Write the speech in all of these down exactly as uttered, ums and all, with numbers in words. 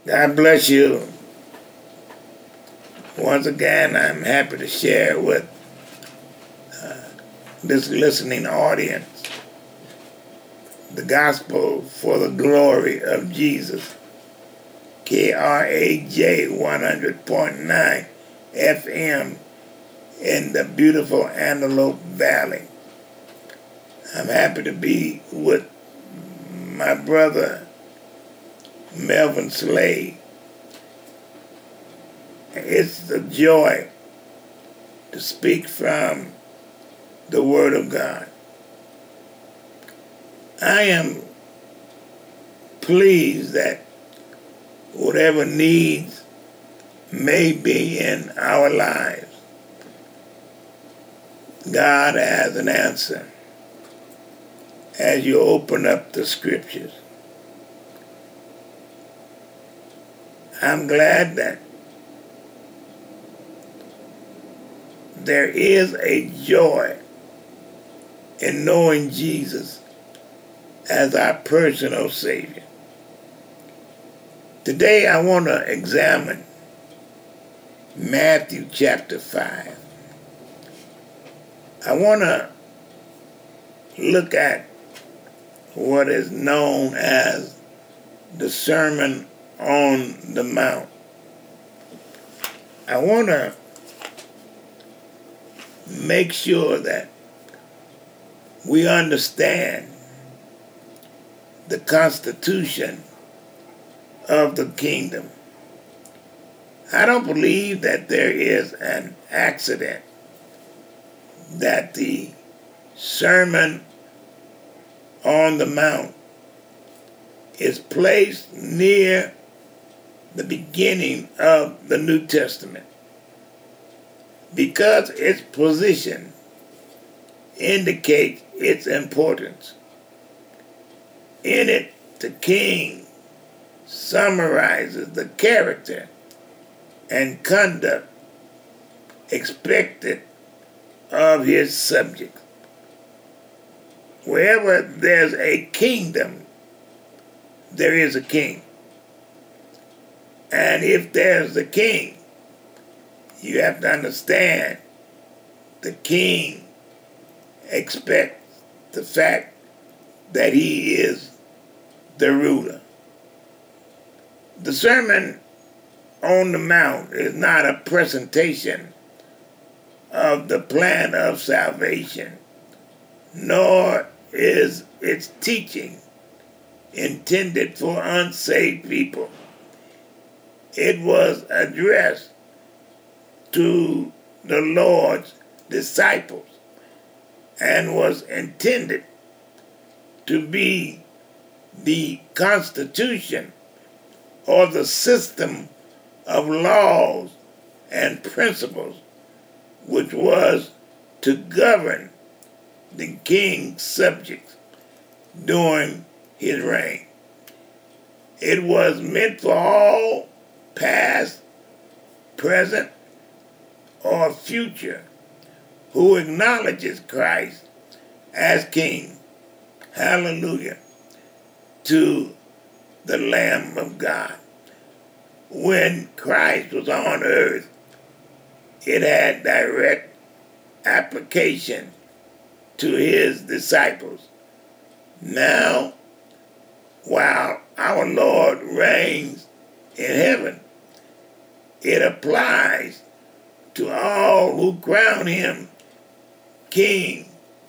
God bless you. Once again, I'm happy to share with uh, this listening audience the gospel for the glory of Jesus. K R A J one hundred point nine F M in the beautiful Antelope Valley. I'm happy to be with my brother Melvin Slade. It's a joy to speak from the Word of God. I am pleased that whatever needs may be in our lives, God has an answer as you open up the scriptures. I'm glad that there is a joy in knowing Jesus as our personal Savior. Today I want to examine Matthew chapter five. I want to look at what is known as the Sermon on the Mount. I want to make sure that we understand the constitution of the kingdom. I don't believe that there is an accident that the Sermon on the Mount is placed near the beginning of the New Testament, because its position indicates its importance. In it, the king summarizes the character and conduct expected of his subjects. Wherever there's a kingdom, there is a king. And if there's a king, you have to understand the king expects the fact that he is the ruler. The Sermon on the Mount is not a presentation of the plan of salvation, nor is its teaching intended for unsaved people. It was addressed to the Lord's disciples and was intended to be the constitution or the system of laws and principles which was to govern the king's subjects during his reign. It was meant for all, past, present, or future, who acknowledges Christ as King. Hallelujah to the Lamb of God. When Christ was on earth, it had direct application to his disciples. Now, while our Lord reigns in heaven, it applies to all who crown him king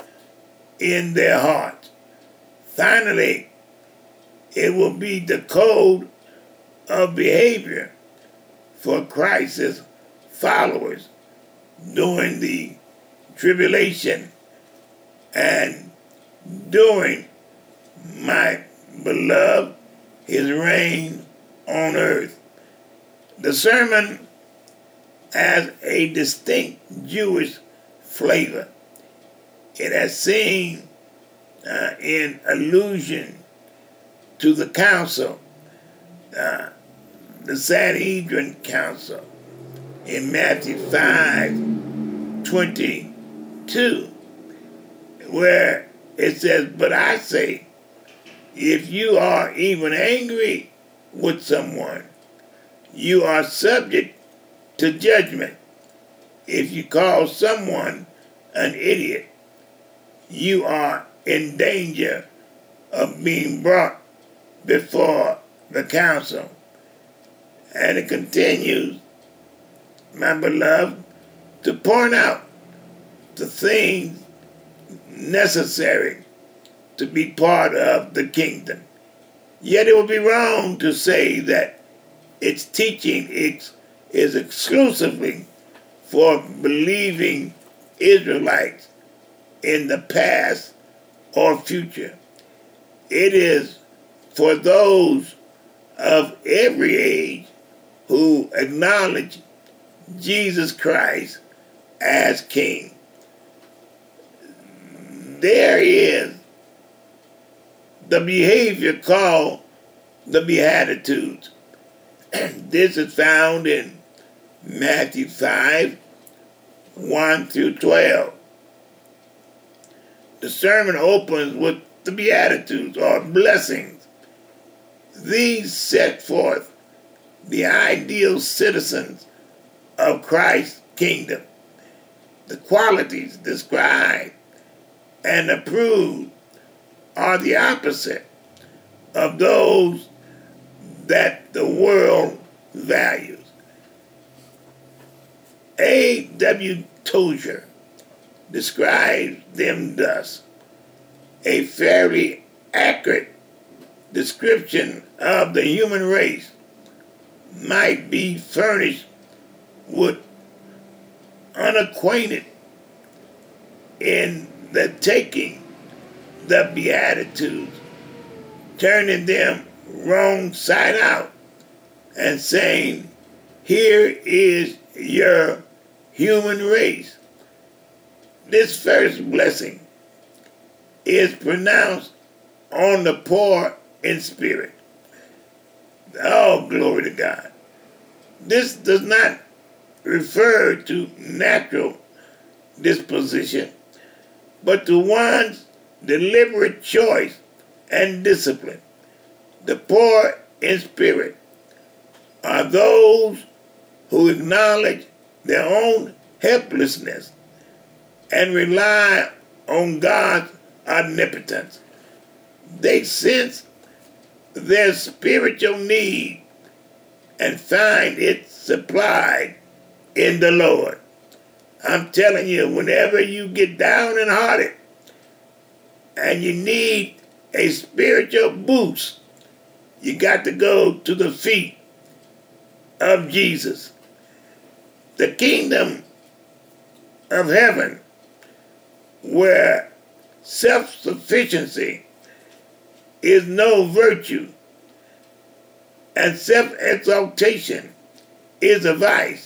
in their hearts. Finally, it will be the code of behavior for Christ's followers during the tribulation and during my beloved his reign on earth. The sermon has a distinct Jewish flavor. It has seen uh, in allusion to the council, uh, the Sanhedrin council, in Matthew five twenty-two, where it says, "But I say, if you are even angry with someone, you are subject to judgment. If you call someone an idiot, you are in danger of being brought before the council. And it continues, my beloved, to point out the things necessary to be part of the kingdom. Yet it would be wrong to say that its teaching is, is exclusively for believing Israelites in the past or future. It is for those of every age who acknowledge Jesus Christ as King. There is the behavior called the Beatitudes. This is found in Matthew five, one through twelve. The sermon opens with the Beatitudes, or blessings. These set forth the ideal citizens of Christ's kingdom. The qualities described and approved are the opposite of those that the world values. A W Tozer describes them thus: a fairly accurate description of the human race might be furnished with unacquainted in the taking the Beatitudes, turning them wrong side out, and saying, here is your human race. This first blessing is pronounced on the poor in spirit. Oh, glory to God. This does not refer to natural disposition, but to one's deliberate choice and discipline. The poor in spirit are those who acknowledge their own helplessness and rely on God's omnipotence. They sense their spiritual need and find it supplied in the Lord. I'm telling you, whenever you get down and hearted and you need a spiritual boost, you got to go to the feet of Jesus. The kingdom of heaven, where self-sufficiency is no virtue and self-exaltation is a vice,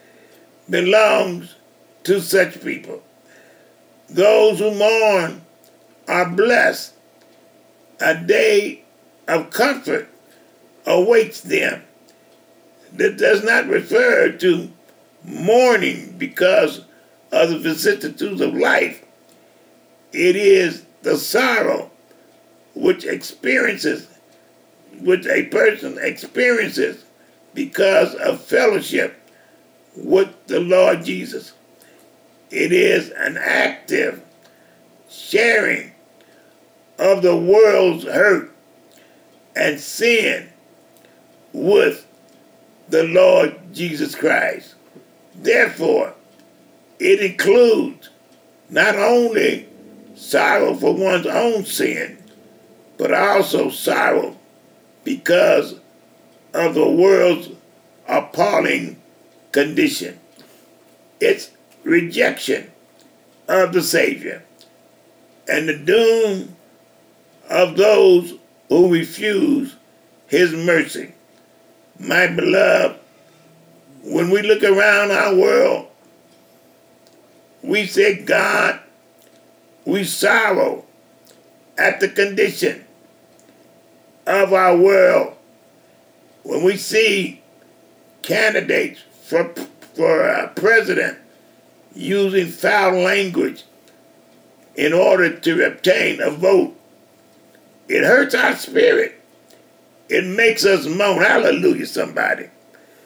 belongs to such people. Those who mourn are blessed. A day of comfort awaits them. That does not refer to mourning because of the vicissitudes of life. It is the sorrow which experiences, which a person experiences because of fellowship with the Lord Jesus. It is an active sharing of the world's hurt and sin with the Lord Jesus Christ. Therefore, it includes not only sorrow for one's own sin, but also sorrow because of the world's appalling condition. It's rejection of the Savior and the doom of those who refuse his mercy. My beloved, when we look around our world, we say, God, we sorrow at the condition of our world. When we see candidates for, for uh, president using foul language in order to obtain a vote, it hurts our spirit. It makes us moan. Hallelujah, somebody.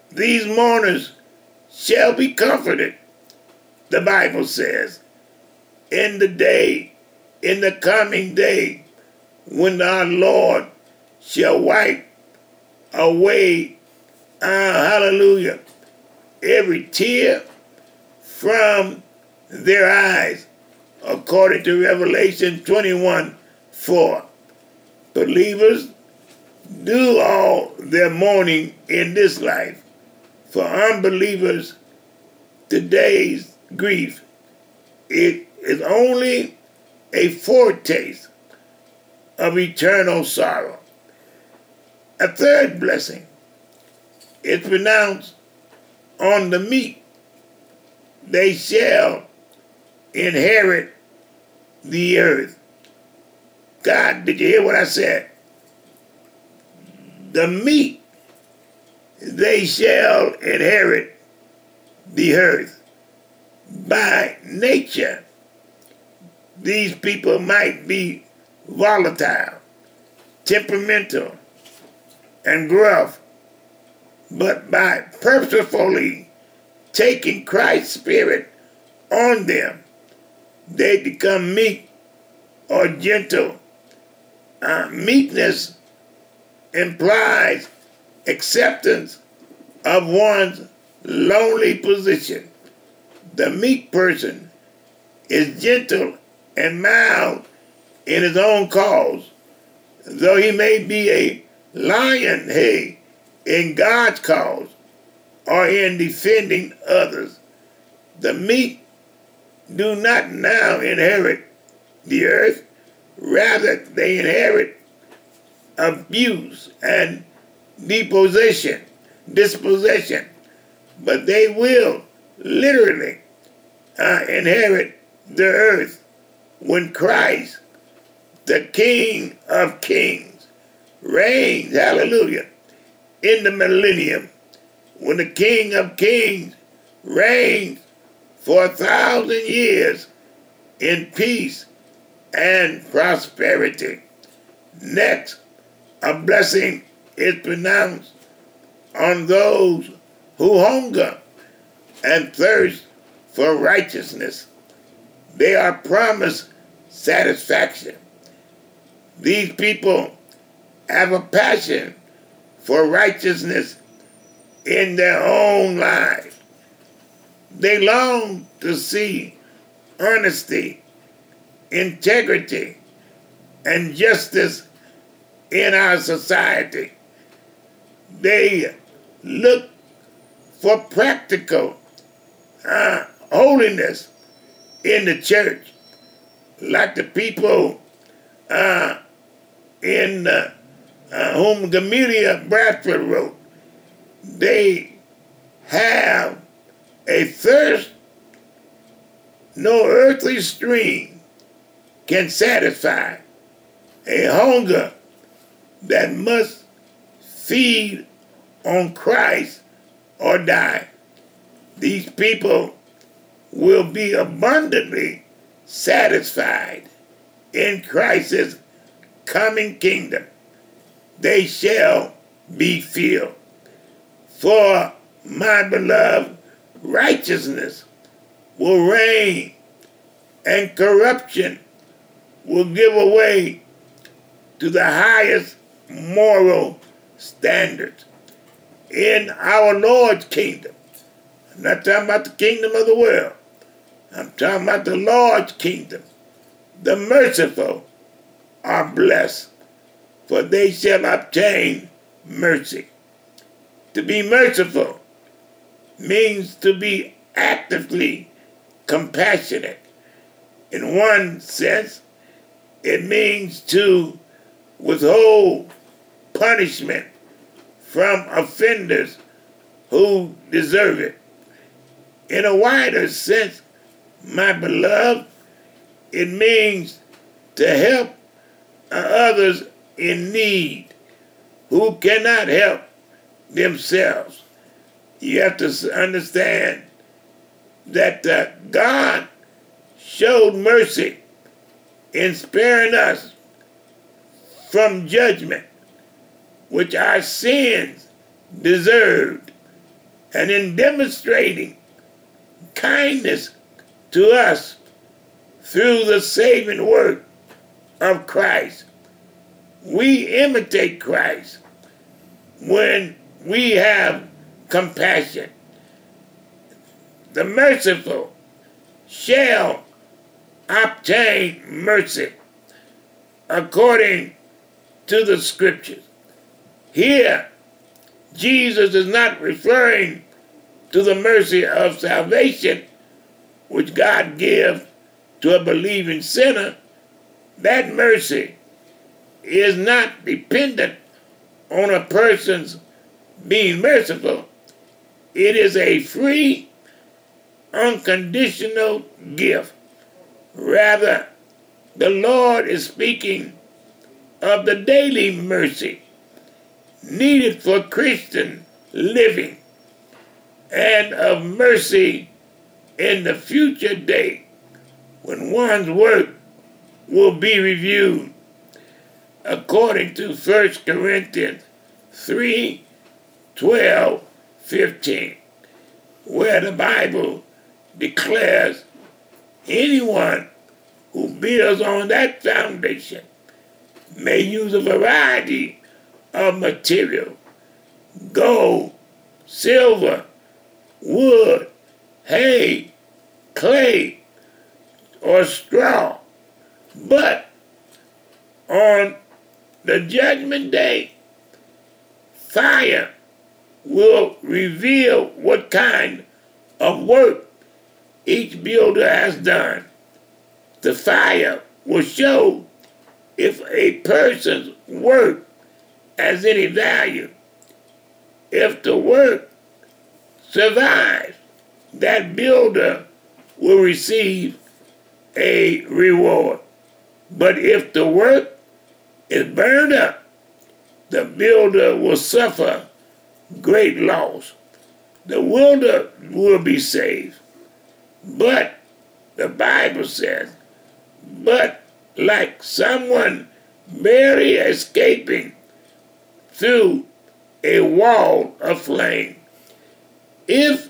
These mourners shall be comforted, the Bible says, in the day, in the coming day, when our Lord shall wipe away, uh, hallelujah, every tear from their eyes, according to Revelation twenty-one four. Believers, do all their mourning in this life. For unbelievers, today's grief, it is only a foretaste of eternal sorrow. A third blessing is pronounced on the meek. They shall inherit the earth. God, did you hear what I said? The meek, they shall inherit the earth. By nature, these people might be volatile, temperamental, and gruff, but by purposefully taking Christ's spirit on them, they become meek or gentle. Uh, meekness implies acceptance of one's lonely position. The meek person is gentle and mild in his own cause, though he may be a lion, hey, in God's cause or in defending others. The meek do not now inherit the earth, rather they inherit abuse and deposition, dispossession, but they will literally uh, inherit the earth when Christ, the King of Kings, reigns, hallelujah, in the millennium, when the King of Kings reigns for a thousand years in peace and prosperity. Next, a blessing is pronounced on those who hunger and thirst for righteousness. They are promised satisfaction. These people have a passion for righteousness in their own lives. They long to see honesty, integrity, and justice in our society. They look for practical uh, holiness in the church, like the people uh, in uh, uh, whom Gamelia Bradford wrote. They have a thirst no earthly stream can satisfy, a hunger that must feed on Christ or die. These people will be abundantly satisfied in Christ's coming kingdom. They shall be filled. For my beloved, righteousness will reign and corruption will give way to the highest moral standards in our Lord's kingdom. I'm not talking about the kingdom of the world. I'm talking about the Lord's kingdom. The merciful are blessed, for they shall obtain mercy. To be merciful means to be actively compassionate. In one sense, it means to withhold punishment from offenders who deserve it. In a wider sense, my beloved, it means to help others in need who cannot help themselves. You have to understand that uh, God showed mercy in sparing us from judgment, which our sins deserved. And in demonstrating kindness to us through the saving work of Christ, we imitate Christ when we have compassion. The merciful shall obtain mercy according to the scriptures. Here, Jesus is not referring to the mercy of salvation which God gives to a believing sinner. That mercy is not dependent on a person's being merciful. It is a free, unconditional gift. Rather, the Lord is speaking of the daily mercy needed for Christian living and of mercy in the future day when one's work will be reviewed according to First Corinthians three, twelve, fifteen, where the Bible declares anyone who builds on that foundation may use a variety of material: gold, silver, wood, hay, clay, or straw. But on the judgment day, fire will reveal what kind of work each builder has done. The fire will show if a person's work has any value. If the work survives, that builder will receive a reward. But if the work is burned up, the builder will suffer great loss. The builder will be saved. But the Bible says, but like someone barely escaping through a wall of flame, if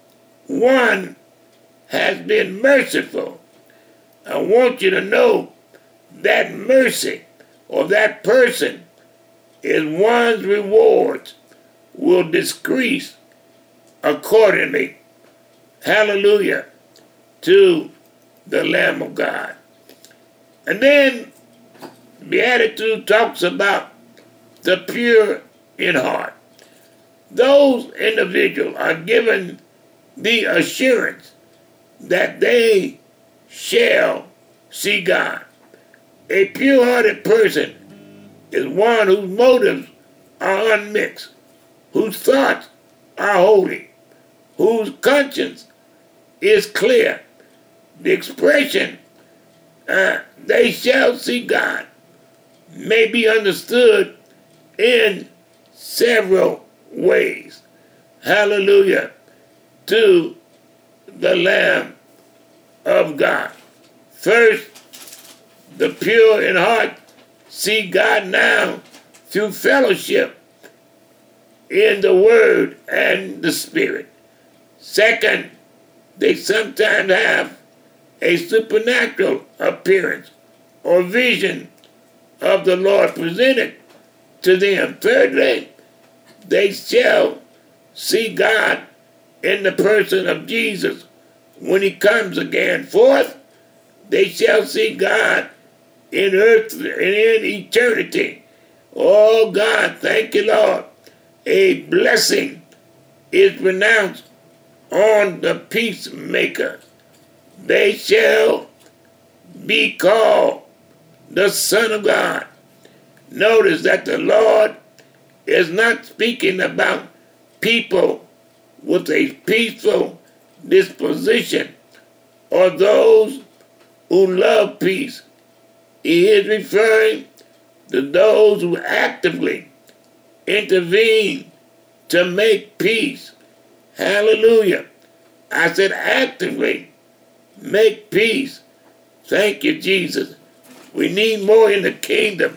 one has been merciful, I want you to know that mercy or that person is one's rewards will decrease accordingly. Hallelujah to the Lamb of God. And then Beatitude talks about the pure in heart. Those individuals are given the assurance that they shall see God. A pure-hearted person is one whose motives are unmixed, whose thoughts are holy, whose conscience is clear. The expression, uh, they shall see God, may be understood in several ways. Hallelujah to the Lamb of God. First, the pure in heart see God now through fellowship in the Word and the Spirit. Second, they sometimes have a supernatural appearance or vision of the Lord presented to them. Thirdly, they shall see God in the person of Jesus when he comes again. Fourth, they shall see God in earth and in eternity. Oh God, thank you, Lord. A blessing is pronounced on the peacemaker. They shall be called the Son of God. Notice that the Lord is not speaking about people with a peaceful disposition or those who love peace. He is referring to those who actively intervene to make peace. Hallelujah. I said actively make peace. Thank you, Jesus. We need more in the kingdom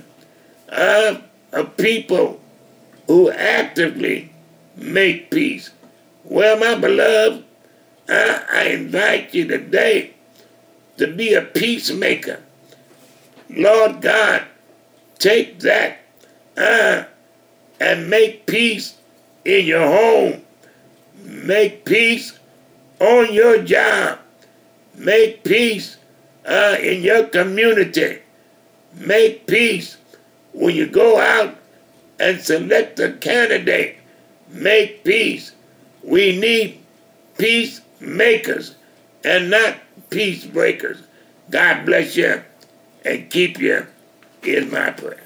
of, of people who actively make peace. Well, my beloved, I, I invite you today to be a peacemaker. Lord God, take that uh, and make peace in your home. Make peace on your job. Make peace uh, in your community. Make peace when you go out and select a candidate. Make peace. We need peacemakers and not peace breakers. God bless you and keep you is my prayer.